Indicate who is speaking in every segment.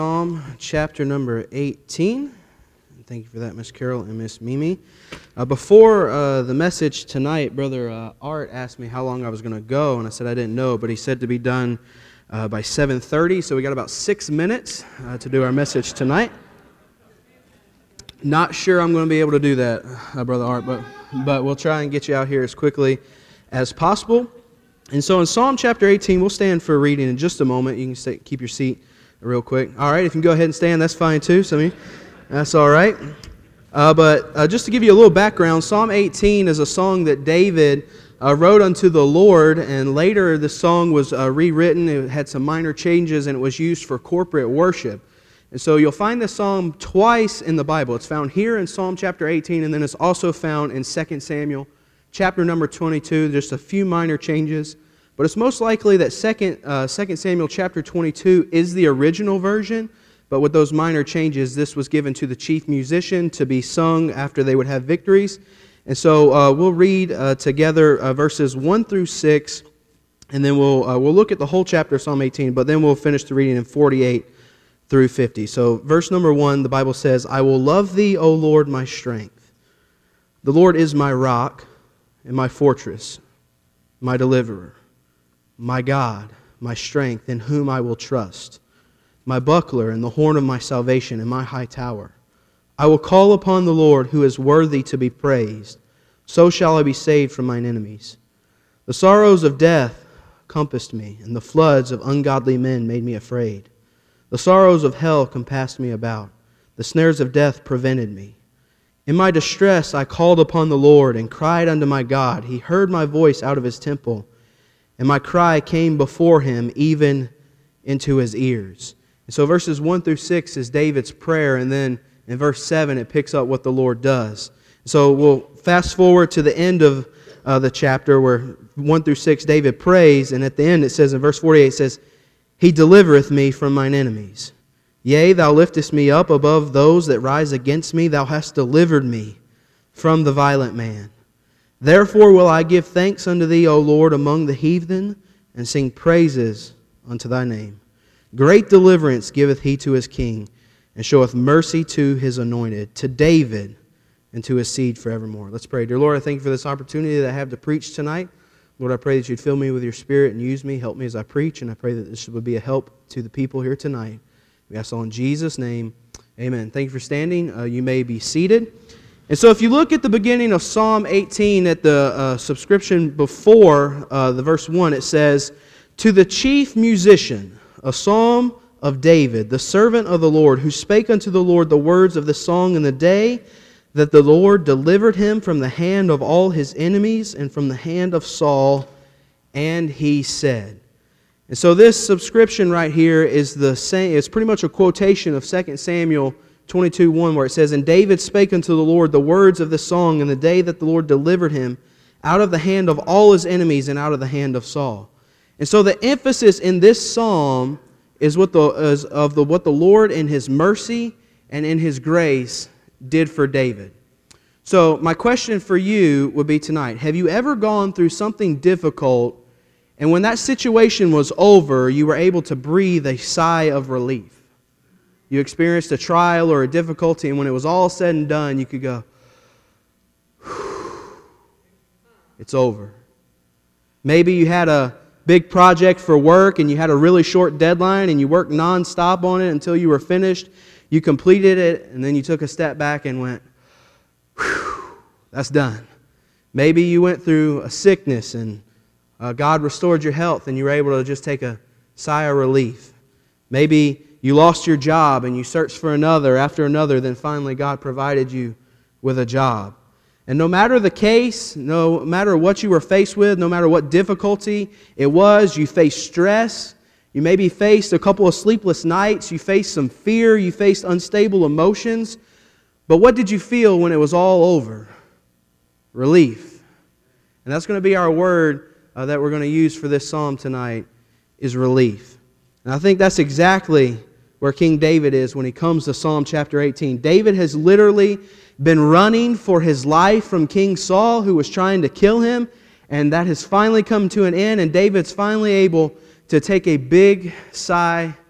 Speaker 1: Psalm chapter number 18. Thank you for that, Miss Carol and Miss Mimi. Before the message tonight, Brother Art asked me how long I was going to go, and I said I didn't know, but he said to be done by 7:30, so we got about 6 minutes to do our message tonight. Not sure I'm going to be able to do that, Brother Art, but we'll try and get you out here as quickly as possible. And so in Psalm chapter 18, we'll stand for reading in just a moment. You can keep your seat real quick. All right, if you can go ahead and stand, that's fine too. That's all right. But just to give you a little background, Psalm 18 is a song that David wrote unto the Lord, and later the song was rewritten. It had some minor changes, and it was used for corporate worship. And so you'll find this psalm twice in the Bible. It's found here in Psalm chapter 18, and then it's also found in 2 Samuel chapter number 22. Just a few minor changes. But it's most likely that 2 Samuel chapter 22 is the original version, but with those minor changes, this was given to the chief musician to be sung after they would have victories. And so we'll read together verses 1 through 6, and then we'll look at the whole chapter of Psalm 18, but then we'll finish the reading in 48 through 50. So verse number 1, the Bible says, I will love Thee, O Lord, my strength. The Lord is my rock and my fortress, my deliverer. My God, my strength, in whom I will trust, my buckler and the horn of my salvation and my high tower. I will call upon the Lord, who is worthy to be praised. So shall I be saved from mine enemies. The sorrows of death compassed me, and the floods of ungodly men made me afraid. The sorrows of hell compassed me about. The snares of death prevented me. In my distress I called upon the Lord and cried unto my God. He heard my voice out of His temple, and my cry came before Him, even into His ears. And so verses 1 through 6 is David's prayer, and then in verse 7 it picks up what the Lord does. So we'll fast forward to the end of the chapter where 1 through 6 David prays, and at the end it says in verse 48, it says, He delivereth me from mine enemies. Yea, Thou liftest me up above those that rise against me. Thou hast delivered me from the violent man. Therefore will I give thanks unto Thee, O Lord, among the heathen, and sing praises unto Thy name. Great deliverance giveth He to His king, and showeth mercy to His anointed, to David, and to His seed forevermore. Let's pray. Dear Lord, I thank You for this opportunity that I have to preach tonight. Lord, I pray that You'd fill me with Your Spirit and use me, help me as I preach, and I pray that this would be a help to the people here tonight. We ask all in Jesus' name. Amen. Thank you for standing. You may be seated. And so if you look at the beginning of Psalm 18 at the subscription before the verse 1, it says, To the chief musician, a psalm of David, the servant of the Lord, who spake unto the Lord the words of the song in the day that the Lord delivered him from the hand of all his enemies and from the hand of Saul, and he said. And so this subscription right here is the same. It's pretty much a quotation of 2 Samuel 22:1, where it says, And David spake unto the Lord the words of this song in the day that the Lord delivered him out of the hand of all his enemies and out of the hand of Saul. And so the emphasis in this psalm is what the Lord in His mercy and in His grace did for David. So my question for you would be tonight, have you ever gone through something difficult, and when that situation was over, you were able to breathe a sigh of relief? You experienced a trial or a difficulty, and when it was all said and done, you could go, it's over. Maybe you had a big project for work, and you had a really short deadline, and you worked nonstop on it until you were finished. You completed it, and then you took a step back and went, that's done. Maybe you went through a sickness, and God restored your health, and you were able to just take a sigh of relief. Maybe you lost your job and you searched for another after another, then finally God provided you with a job. And no matter the case, no matter what you were faced with, no matter what difficulty it was, you faced stress, you maybe faced a couple of sleepless nights, you faced some fear, you faced unstable emotions. But what did you feel when it was all over? Relief. And that's going to be our word that we're going to use for this psalm tonight, is relief. And I think that's exactly where King David is when he comes to Psalm chapter 18. David has literally been running for his life from King Saul, who was trying to kill him, and that has finally come to an end, and David's finally able to take a big sigh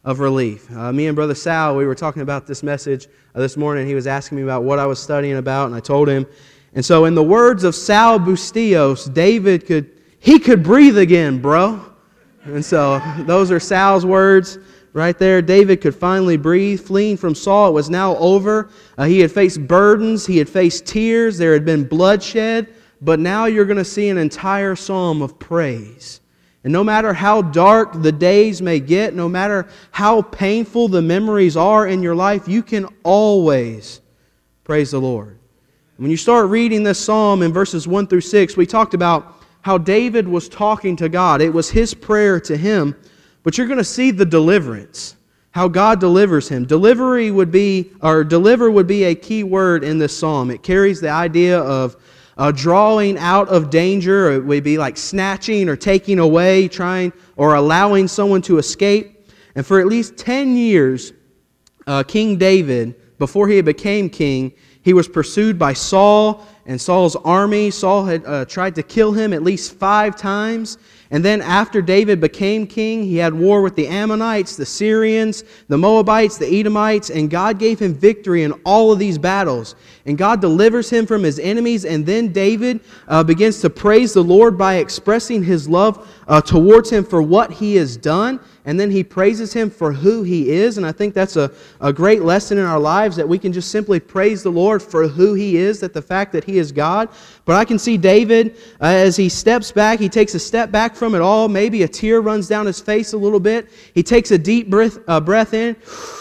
Speaker 1: of relief. Me and Brother Sal, we were talking about this message this morning. He was asking me about what I was studying about, and I told him. And so in the words of Sal Bustillos, David could breathe again, bro. And so those are Sal's words right there. David could finally breathe. Fleeing from Saul, it was now over. He had faced burdens. He had faced tears. There had been bloodshed. But now you're going to see an entire psalm of praise. And no matter how dark the days may get, no matter how painful the memories are in your life, you can always praise the Lord. When you start reading this psalm in verses 1 through 6, we talked about how David was talking to God. It was his prayer to Him. But you're going to see the deliverance, how God delivers him. Deliver would be a key word in this psalm. It carries the idea of drawing out of danger. It would be like snatching or taking away, trying or allowing someone to escape. And for at least 10 years, King David, before he became king, he was pursued by Saul and Saul's army. Saul had tried to kill him at least 5 times. And then after David became king, he had war with the Ammonites, the Syrians, the Moabites, the Edomites, and God gave him victory in all of these battles. And God delivers him from his enemies, and then David begins to praise the Lord by expressing his love towards Him for what He has done, and then he praises Him for who He is. And I think that's a great lesson in our lives, that we can just simply praise the Lord for who He is, that the fact that He is God. But I can see David, as he steps back, he takes a step back from it all. Maybe a tear runs down his face a little bit. He takes a deep breath in.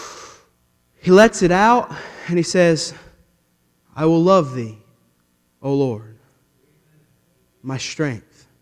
Speaker 1: He lets it out, and he says, I will love Thee, O Lord, my strength.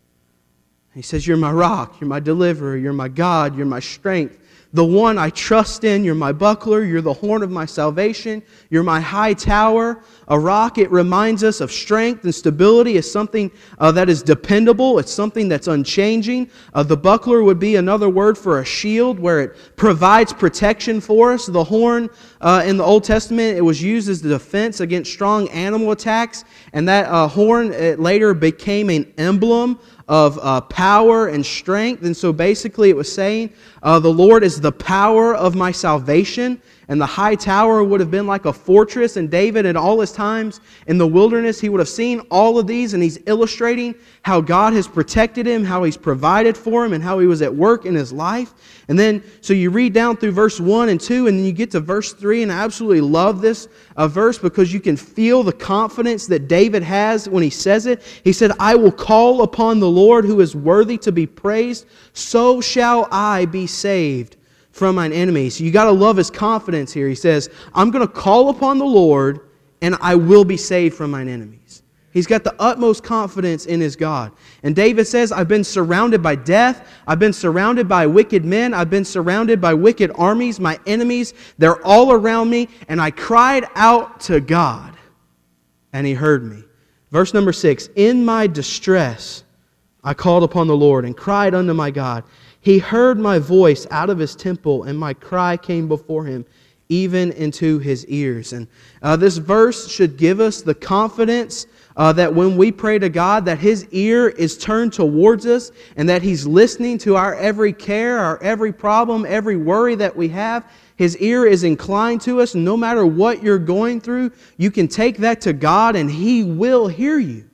Speaker 1: He says, You're my rock, You're my deliverer, You're my God, You're my strength, the one I trust in. You're my buckler, You're the horn of my salvation, You're my high tower. A rock, it reminds us of strength and stability. It's something that is dependable. It's something that's unchanging. The buckler would be another word for a shield, where it provides protection for us. The horn in the Old Testament, it was used as the defense against strong animal attacks. And that horn, it later became an emblem of power and strength. And so basically it was saying, the Lord is the power of my salvation. And the high tower would have been like a fortress. And David, in all his times in the wilderness, he would have seen all of these, and he's illustrating how God has protected him, how He's provided for him, and how He was at work in his life. And then, so you read down through verse 1 and 2, and then you get to verse 3, and I absolutely love this verse, because you can feel the confidence that David has when he says it. He said, I will call upon the Lord who is worthy to be praised, so shall I be saved from mine enemies. You got to love his confidence here. He says, I'm going to call upon the Lord, and I will be saved from mine enemies. He's got the utmost confidence in his God. And David says, I've been surrounded by death. I've been surrounded by wicked men. I've been surrounded by wicked armies. My enemies, they're all around me. And I cried out to God, and He heard me. Verse number 6, in my distress I called upon the Lord and cried unto my God. He heard my voice out of His temple, and my cry came before Him, even into His ears. And this verse should give us the confidence that when we pray to God, that His ear is turned towards us, and that He's listening to our every care, our every problem, every worry that we have. His ear is inclined to us. No matter what you're going through, you can take that to God, and He will hear you.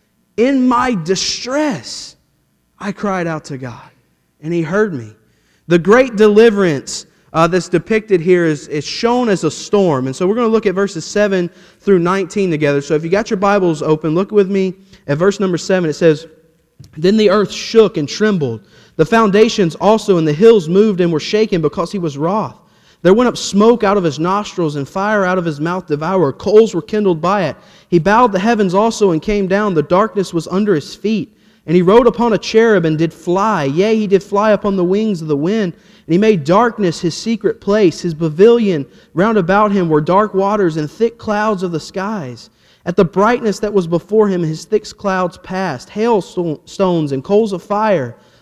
Speaker 1: In my distress, I cried out to God, and He heard me. The great deliverance that's depicted here is shown as a storm. And so we're going to look at verses 7 through 19 together. So if you got your Bibles open, look with me at verse number 7. It says, Then the earth shook and trembled. The foundations also and the hills moved and were shaken, because He was wroth. There went up smoke out of His nostrils, and fire out of His mouth devoured. Coals were kindled by it. He bowed the heavens also and came down. The darkness was under His feet. And He rode upon a cherub and did fly. Yea, He did fly upon the wings of the wind. And He made darkness His secret place. His pavilion round about Him were dark waters and thick clouds of the skies. At the brightness that was before Him, His thick clouds passed. Hailstones and coals of fire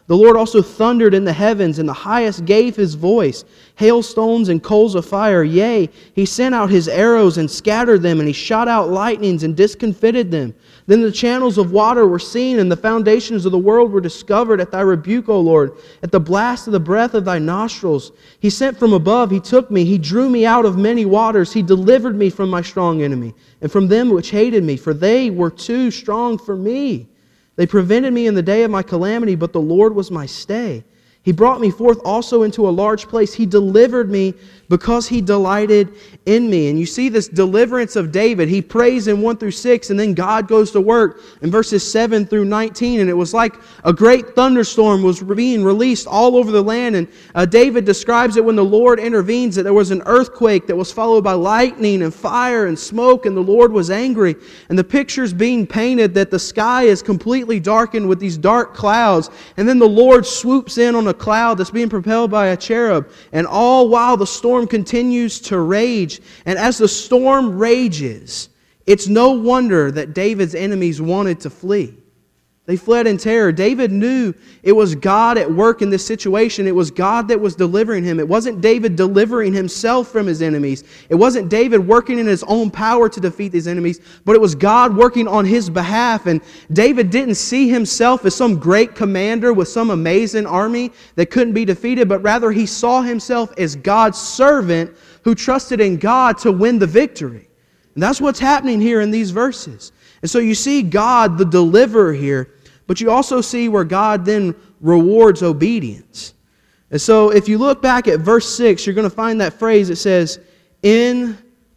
Speaker 1: The Lord also thundered in the heavens, and the highest gave his voice, hailstones and coals of fire. Yea, he sent out his arrows and scattered them, and he shot out lightnings and discomfited them. Then the channels of water were seen, and the foundations of the world were discovered at thy rebuke, O Lord, at the blast of the breath of thy nostrils. He sent from above, he took me, he drew me out of many waters, he delivered me from my strong enemy, and from them which hated me, for they were too strong for me. They prevented me in the day of my calamity, but the Lord was my stay. He brought me forth also into a large place. He delivered me because He delighted in me. And you see this deliverance of David. He prays in 1 through 6, and then God goes to work in verses 7 through 19. And it was like a great thunderstorm was being released all over the land. And David describes it when the Lord intervenes, that there was an earthquake that was followed by lightning and fire and smoke, and the Lord was angry. And the picture's being painted that the sky is completely darkened with these dark clouds. And then the Lord swoops in on a cloud that's being propelled by a cherub, and all while the storm continues to rage. And as the storm rages, it's no wonder that David's enemies wanted to flee. They fled in terror. David knew it was God at work in this situation. It was God that was delivering him. It wasn't David delivering himself from his enemies. It wasn't David working in his own power to defeat his enemies, but it was God working on his behalf. And David didn't see himself as some great commander with some amazing army that couldn't be defeated, but rather he saw himself as God's servant who trusted in God to win the victory. And that's what's happening here in these verses. And so you see God, the deliverer here, but you also see where God then rewards obedience. And so if you look back at verse 6, you're going to find that phrase that says, "in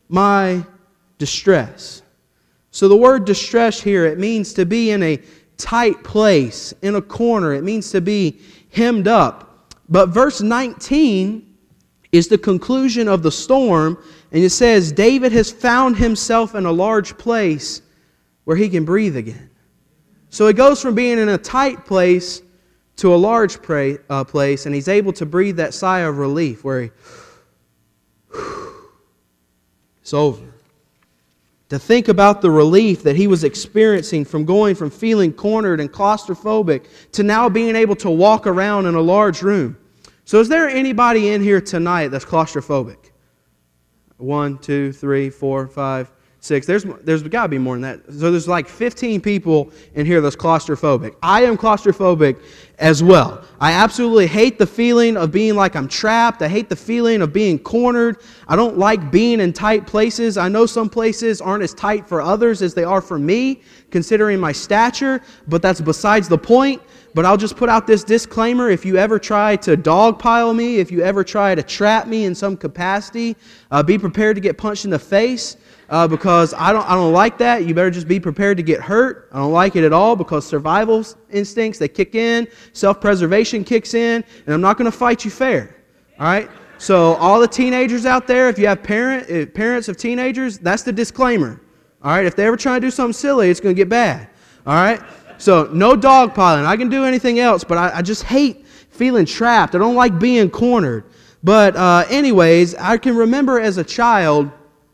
Speaker 1: my distress." So the word distress here, it means to be in a tight place, in a corner. It means to be hemmed up. But verse 19 is the conclusion of the storm, and it says, David has found himself in a large place where he can breathe again. So it goes from being in a tight place to a large place, and he's able to breathe that sigh of relief where it's over. To think about the relief that he was experiencing from going from feeling cornered and claustrophobic to now being able to walk around in a large room. So is there anybody in here tonight that's claustrophobic? 1, 2, 3, 4, 5, 6. There's got to be more than that. So there's like 15 people in here that's claustrophobic. I am claustrophobic as well. I absolutely hate the feeling of being like I'm trapped. I hate the feeling of being cornered. I don't like being in tight places. I know some places aren't as tight for others as they are for me, considering my stature, but that's besides the point. But I'll just put out this disclaimer. If you ever try to dogpile me, if you ever try to trap me in some capacity, be prepared to get punched in the face. Because I don't like that. You better just be prepared to get hurt. I don't like it at all because survival instincts, they kick in. Self-preservation kicks in. And I'm not going to fight you fair. All right? So all the teenagers out there, if you have parents of teenagers, that's the disclaimer. All right? If they ever try to do something silly, it's going to get bad. All right? So no dogpiling. I can do anything else, but I just hate feeling trapped. I don't like being cornered. But anyways, I can remember as a child,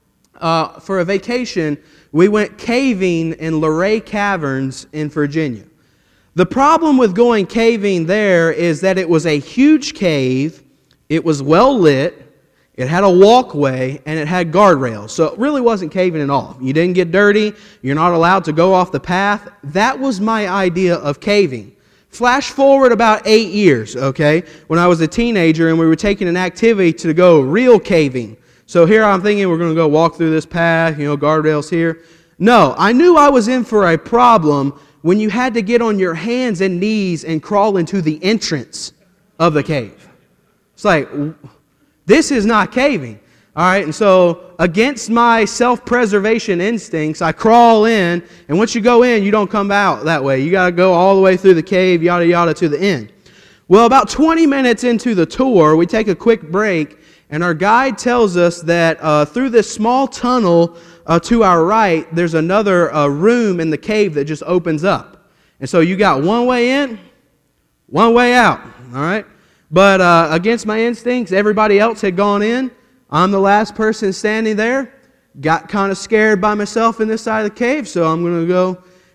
Speaker 1: for a vacation, we went caving in Luray Caverns in Virginia. The problem with going caving there is that it was a huge cave, it was well lit, it had a walkway, and it had guardrails. So it really wasn't caving at all. You didn't get dirty, you're not allowed to go off the path. That was my idea of caving. Flash forward about 8 years, okay, when I was a teenager and we were taking an activity to go real caving. So here I'm thinking we're going to go walk through this path, guardrails here. No, I knew I was in for a problem when you had to get on your hands and knees and crawl into the entrance of the cave. It's like, this is not caving. All right, and so against my self-preservation instincts, I crawl in, and once you go in, you don't come out that way. You got to go all the way through the cave, yada, yada, to the end. Well, about 20 minutes into the tour, we take a quick break, and our guide tells us that through this small tunnel to our right, there's another room in the cave that just opens up. And so you got one way in, one way out, all right? But against my instincts, everybody else had gone in. I'm the last person standing there. Got kind of scared by myself in this side of the cave, so I'm going to go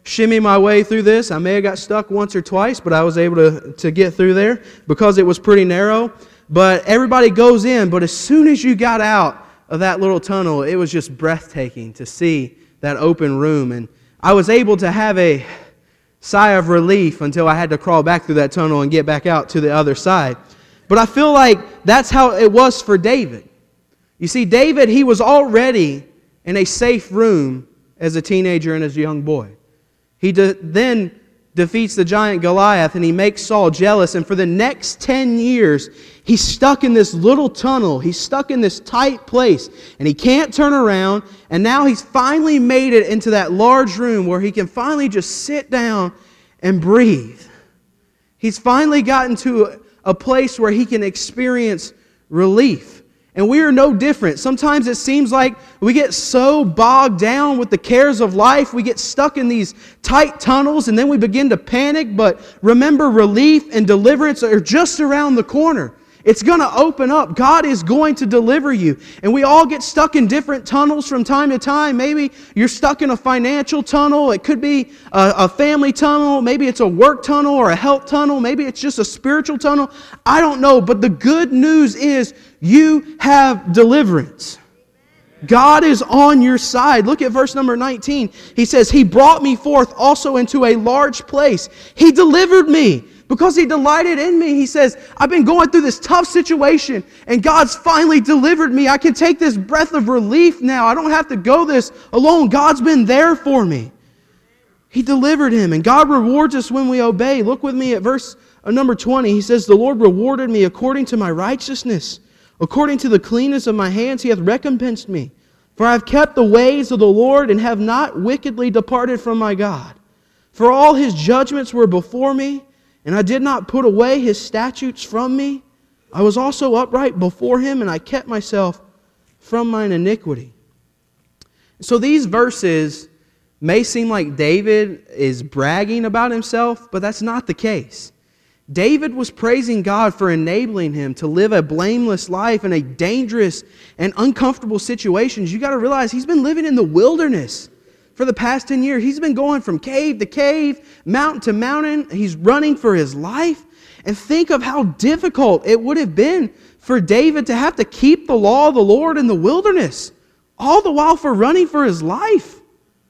Speaker 1: shimmy my way through this. I may have got stuck once or twice, but I was able to get through there because it was pretty narrow. But everybody goes in, but as soon as you got out of that little tunnel, it was just breathtaking to see that open room. And I was able to have a sigh of relief until I had to crawl back through that tunnel and get back out to the other side. But I feel like that's how it was for David. You see, David, he was already in a safe room as a teenager and as a young boy. He then defeats the giant Goliath, and he makes Saul jealous. And for the next 10 years, he's stuck in this little tunnel. He's stuck in this tight place, and he can't turn around. And now he's finally made it into that large room where he can finally just sit down and breathe. He's finally gotten to a place where he can experience relief. And we are no different. Sometimes it seems like we get so bogged down with the cares of life, we get stuck in these tight tunnels, and then we begin to panic. But remember, relief and deliverance are just around the corner. It's going to open up. God is going to deliver you. And we all get stuck in different tunnels from time to time. Maybe you're stuck in a financial tunnel. It could be a family tunnel. Maybe it's a work tunnel or a health tunnel. Maybe it's just a spiritual tunnel. I don't know. But the good news is you have deliverance. God is on your side. Look at verse number 19. He says, He brought me forth also into a large place. He delivered me. Because He delighted in me. He says, I've been going through this tough situation, and God's finally delivered me. I can take this breath of relief now. I don't have to go this alone. God's been there for me. He delivered him, and God rewards us when we obey. Look with me at verse number 20. He says, The Lord rewarded me according to my righteousness. According to the cleanness of my hands, He hath recompensed me. For I have kept the ways of the Lord, and have not wickedly departed from my God. For all His judgments were before me, and I did not put away His statutes from me. I was also upright before Him, and I kept myself from mine iniquity. So these verses may seem like David is bragging about himself, but that's not the case. David was praising God for enabling him to live a blameless life in a dangerous and uncomfortable situations. You got to realize he's been living in the wilderness for the past 10 years. He's been going from cave to cave, mountain to mountain. He's running for his life. And think of how difficult it would have been for David to have to keep the law of the Lord in the wilderness, all the while for running for his life.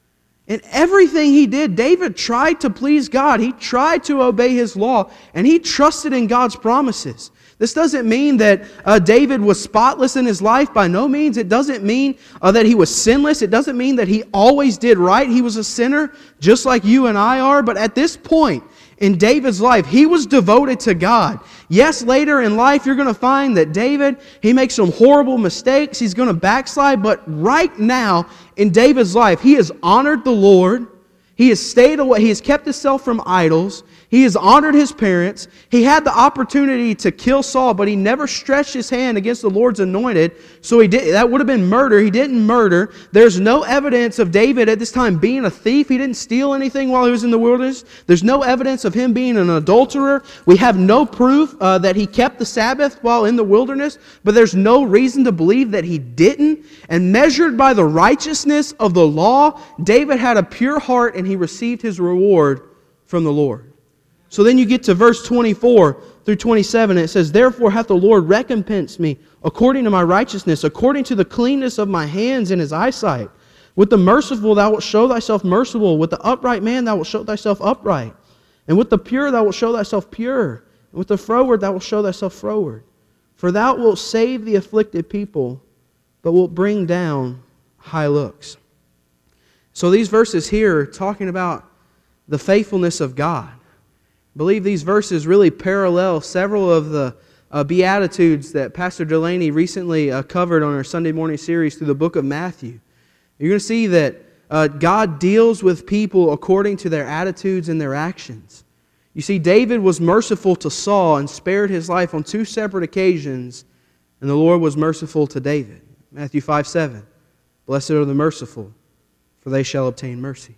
Speaker 1: And everything he did, David tried to please God. He tried to obey His law, and he trusted in God's promises. This doesn't mean that David was spotless in his life. By no means. It doesn't mean that he was sinless. It doesn't mean that he always did right. He was a sinner just like you and I are. But at this point in David's life, he was devoted to God. Yes, later in life you're going to find that David, he makes some horrible mistakes. He's going to backslide. But right now in David's life, he has honored the Lord. He has stayed away. He has kept himself from idols. He has honored his parents. He had the opportunity to kill Saul, but he never stretched his hand against the Lord's anointed. So he did. That would have been murder. He didn't murder. There's no evidence of David at this time being a thief. He didn't steal anything while he was in the wilderness. There's no evidence of him being an adulterer. We have no proof that he kept the Sabbath while in the wilderness, but there's no reason to believe that he didn't. And measured by the righteousness of the law, David had a pure heart, and he received his reward from the Lord. So then you get to verse 24 through 27, and it says, Therefore hath the Lord recompensed me according to my righteousness, according to the cleanness of my hands in His eyesight. With the merciful thou wilt show thyself merciful, with the upright man thou wilt show thyself upright. And with the pure thou wilt show thyself pure, and with the froward thou wilt show thyself froward. For thou wilt save the afflicted people, but wilt bring down high looks. So these verses here are talking about the faithfulness of God. I believe these verses really parallel several of the Beatitudes that Pastor Delaney recently covered on our Sunday morning series through the book of Matthew. You're going to see that God deals with people according to their attitudes and their actions. You see, David was merciful to Saul and spared his life on 2 separate occasions, and the Lord was merciful to David. Matthew 5:7, Blessed are the merciful, for they shall obtain mercy.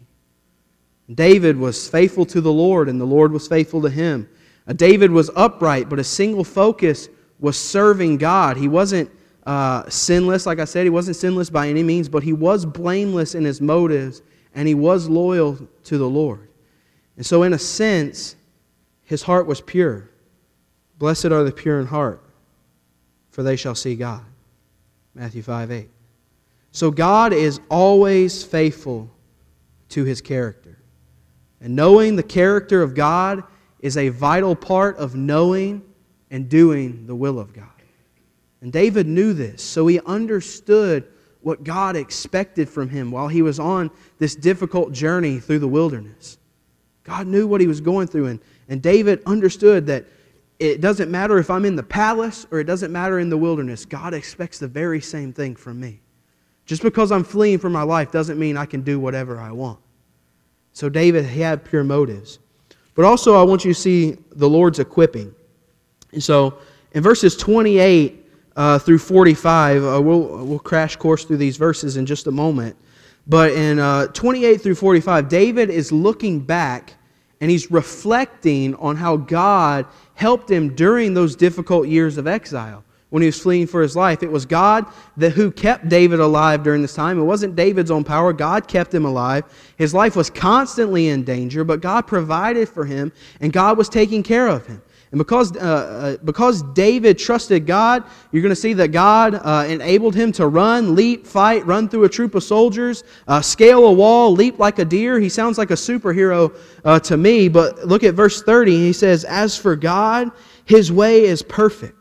Speaker 1: David was faithful to the Lord, and the Lord was faithful to him. David was upright, but his single focus was serving God. He wasn't sinless, like I said. He wasn't sinless by any means, but he was blameless in his motives and he was loyal to the Lord. And so in a sense, his heart was pure. Blessed are the pure in heart, for they shall see God. Matthew 5:8. So God is always faithful to His character. And knowing the character of God is a vital part of knowing and doing the will of God. And David knew this, so he understood what God expected from him while he was on this difficult journey through the wilderness. God knew what he was going through, and David understood that it doesn't matter if I'm in the palace or it doesn't matter in the wilderness. God expects the very same thing from me. Just because I'm fleeing for my life doesn't mean I can do whatever I want. So David had pure motives. But also I want you to see the Lord's equipping. And so in verses 28 through 45, we'll crash course through these verses in just a moment. But in 28 through 45, David is looking back and he's reflecting on how God helped him during those difficult years of exile. When he was fleeing for his life, it was God who kept David alive during this time. It wasn't David's own power. God kept him alive. His life was constantly in danger, but God provided for him, and God was taking care of him. And because David trusted God, you're going to see that God enabled him to run, leap, fight, run through a troop of soldiers, scale a wall, leap like a deer. He sounds like a superhero to me, but look at verse 30. He says, "As for God, His way is perfect.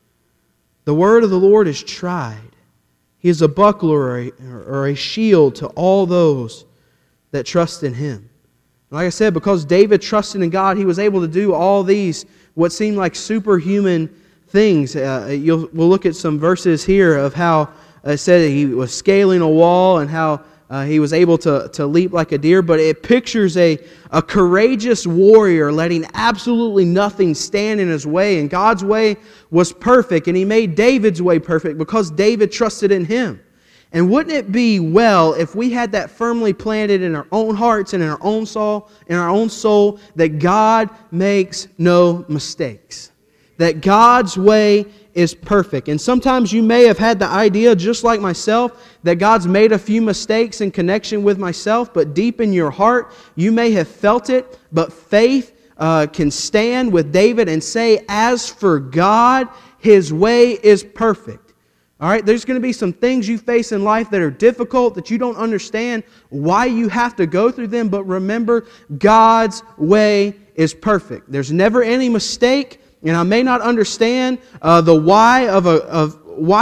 Speaker 1: The word of the Lord is tried. He is a buckler or a shield to all those that trust in Him." Like I said, because David trusted in God, he was able to do all these, what seemed like superhuman things. We'll look at some verses here of how it said he was scaling a wall and how he was able to leap like a deer. But it pictures a courageous warrior letting absolutely nothing stand in his way. And God's way was perfect, and He made David's way perfect because David trusted in Him. And wouldn't it be well if we had that firmly planted in our own hearts and in our own soul, that God makes no mistakes, that God's way is perfect. And sometimes you may have had the idea, just like myself, that God's made a few mistakes in connection with myself, but deep in your heart, you may have felt it. But faith can stand with David and say, "As for God, His way is perfect." All right, there's going to be some things you face in life that are difficult, that you don't understand why you have to go through them, but remember, God's way is perfect. There's never any mistake, and I may not understand the why of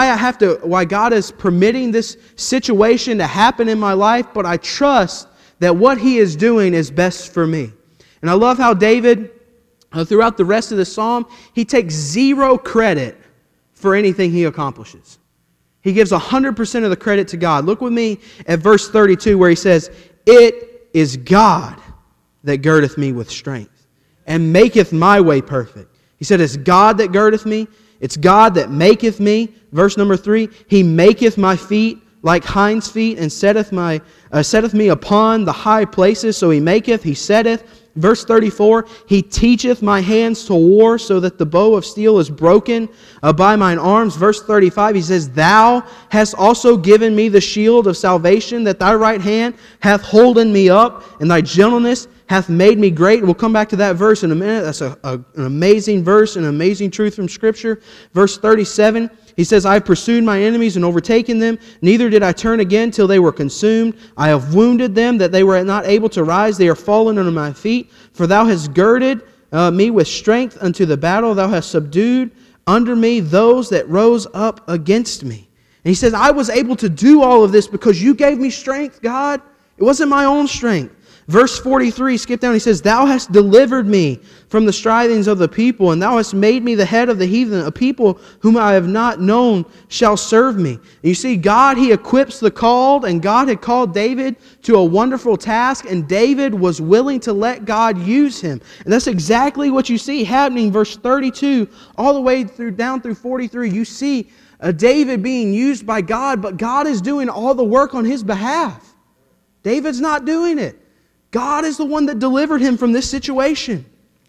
Speaker 1: why God is permitting this situation to happen in my life, but I trust that what He is doing is best for me. And I love how David, throughout the rest of the psalm, he takes zero credit for anything he accomplishes. He gives 100% of the credit to God. Look with me at verse 32 where he says, "It is God that girdeth me with strength, and maketh my way perfect." He said, "It's God that girdeth me. It's God that maketh me." Verse number 3, "He maketh my feet like hinds' feet, and setteth me upon the high places." So He maketh, He setteth. Verse 34, "He teacheth my hands to war, so that the bow of steel is broken by mine arms." Verse 35, he says, "Thou hast also given me the shield of salvation, that Thy right hand hath holden me up, and Thy gentleness hath made me great." We'll come back to that verse in a minute. That's an amazing verse, an amazing truth from Scripture. Verse 37, he says, "I have pursued my enemies and overtaken them. Neither did I turn again till they were consumed. I have wounded them that they were not able to rise. They are fallen under my feet. For Thou hast girded me with strength unto the battle. Thou hast subdued under me those that rose up against me." And he says, I was able to do all of this because You gave me strength, God. It wasn't my own strength. Verse 43, skip down, he says, "Thou hast delivered me from the strivings of the people, and Thou hast made me the head of the heathen. A people whom I have not known shall serve me." And you see, God, He equips the called, and God had called David to a wonderful task, and David was willing to let God use him. And that's exactly what you see happening, verse 32, all the way down through 43. You see David being used by God, but God is doing all the work on his behalf. David's not doing it. God is the one that delivered him from this situation.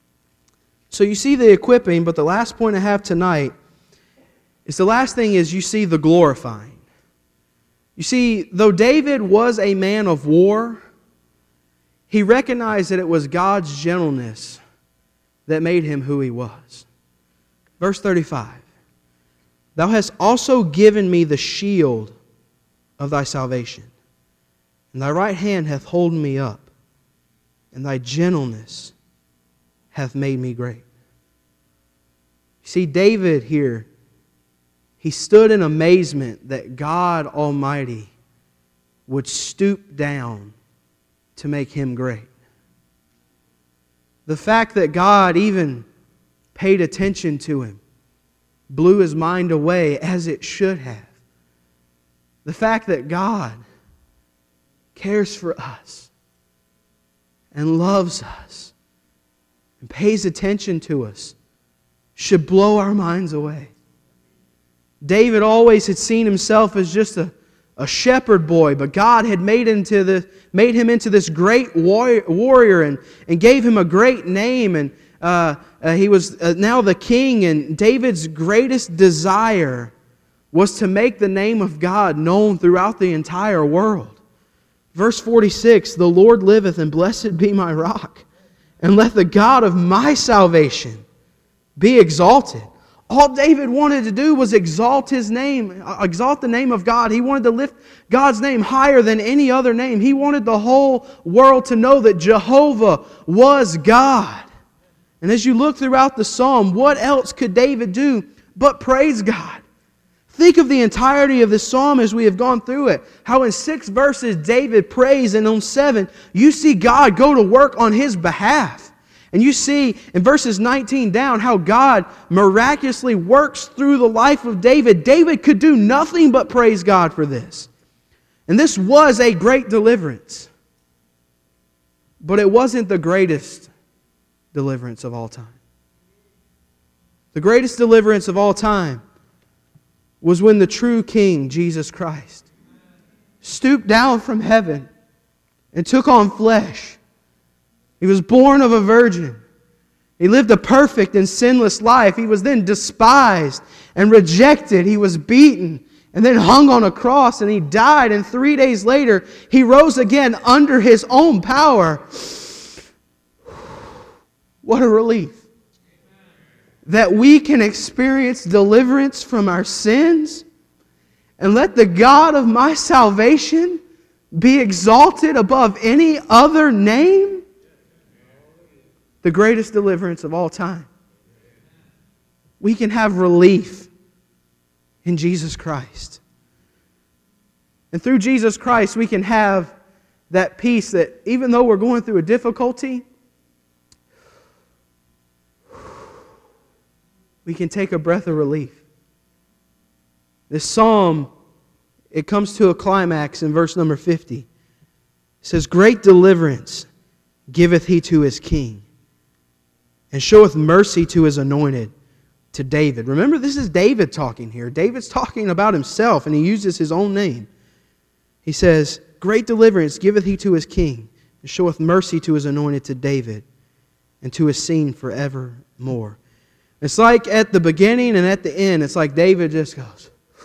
Speaker 1: So you see the equipping, but the last point I have tonight is the last thing is you see the glorifying. You see, though David was a man of war, he recognized that it was God's gentleness that made him who he was. Verse 35. Thou hast also given me the shield of thy salvation, and thy right hand hath holden me up, and thy gentleness hath made me great. See, David here, he stood in amazement that God Almighty would stoop down to make him great. The fact that God even paid attention to him blew his mind away, as it should have. The fact that God cares for us and loves us and pays attention to us should blow our minds away. David always had seen himself as just a shepherd boy, but God had made him into this great warrior and gave him a great name, and he was now the king, and David's greatest desire was to make the name of God known throughout the entire world. Verse 46, the Lord liveth, and blessed be my rock, and let the God of my salvation be exalted. All David wanted to do was exalt His name, exalt the name of God. He wanted to lift God's name higher than any other name. He wanted the whole world to know that Jehovah was God. And as you look throughout the psalm, what else could David do but praise God? Think of the entirety of this psalm as we have gone through it. How in 6 verses David prays, and on 7 you see God go to work on his behalf. And you see in verses 19 down how God miraculously works through the life of David. David could do nothing but praise God for this. And this was a great deliverance. But it wasn't the greatest deliverance of all time. The greatest deliverance of all time was when the true King, Jesus Christ, stooped down from heaven and took on flesh. He was born of a virgin. He lived a perfect and sinless life. He was then despised and rejected. He was beaten and then hung on a cross, and He died. And 3 days later, He rose again under His own power. What a relief. That we can experience deliverance from our sins, and let the God of my salvation be exalted above any other name. The greatest deliverance of all time. We can have relief in Jesus Christ. And through Jesus Christ, we can have that peace that even though we're going through a difficulty, we can take a breath of relief. This psalm, it comes to a climax in verse number 50. It says, great deliverance giveth He to His king, and showeth mercy to His anointed, to David. Remember, this is David talking here. David's talking about himself, and he uses his own name. He says, great deliverance giveth He to His king, and showeth mercy to His anointed, to David, and to His seed forevermore. It's like at the beginning and at the end, it's like David just goes,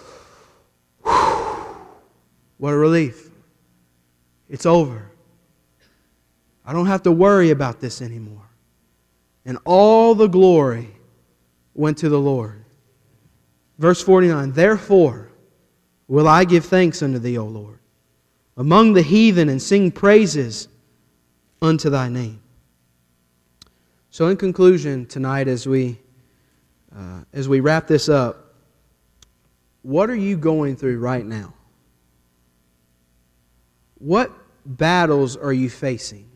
Speaker 1: what a relief. It's over. I don't have to worry about this anymore. And all the glory went to the Lord. Verse 49, therefore will I give thanks unto Thee, O Lord, among the heathen, and sing praises unto Thy name. So in conclusion tonight, as we wrap this up, what are you going through right now? What battles are you facing?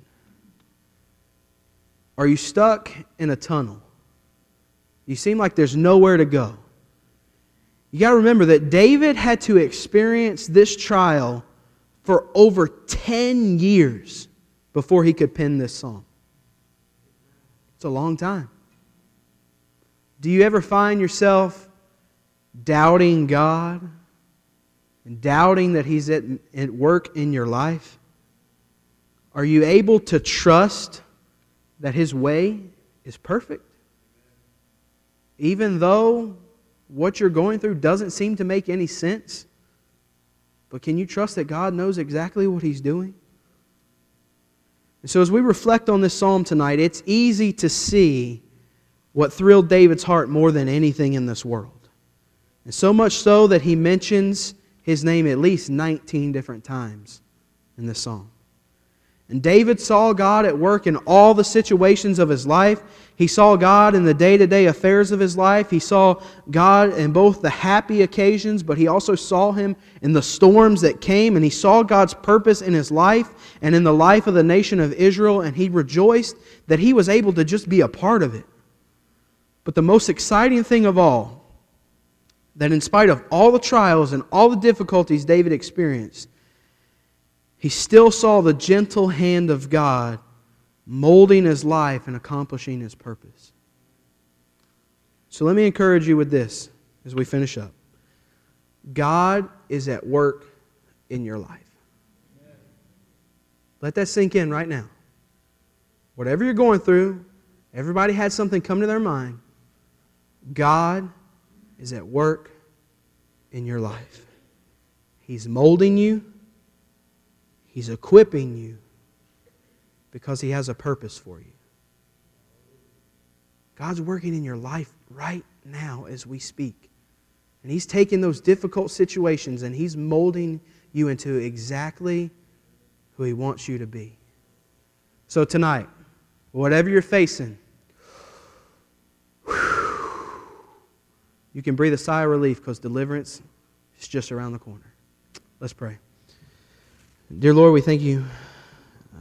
Speaker 1: Are you stuck in a tunnel? You seem like there's nowhere to go. You got to remember that David had to experience this trial for over 10 years before he could pen this psalm. It's a long time. Do you ever find yourself doubting God and doubting that He's at work in your life? Are you able to trust that His way is perfect? Even though what you're going through doesn't seem to make any sense? But can you trust that God knows exactly what He's doing? And so as we reflect on this psalm tonight, it's easy to see what thrilled David's heart more than anything in this world. And so much so that he mentions his name at least 19 different times in this psalm. And David saw God at work in all the situations of his life. He saw God in the day-to-day affairs of his life. He saw God in both the happy occasions, but he also saw Him in the storms that came. And he saw God's purpose in his life and in the life of the nation of Israel. And he rejoiced that he was able to just be a part of it. But the most exciting thing of all, that in spite of all the trials and all the difficulties David experienced, he still saw the gentle hand of God molding his life and accomplishing His purpose. So let me encourage you with this as we finish up. God is at work in your life. Let that sink in right now. Whatever you're going through, everybody had something come to their mind. God is at work in your life. He's molding you. He's equipping you because He has a purpose for you. God's working in your life right now as we speak. And He's taking those difficult situations and He's molding you into exactly who He wants you to be. So tonight, whatever you're facing, you can breathe a sigh of relief because deliverance is just around the corner. Let's pray. Dear Lord, we thank You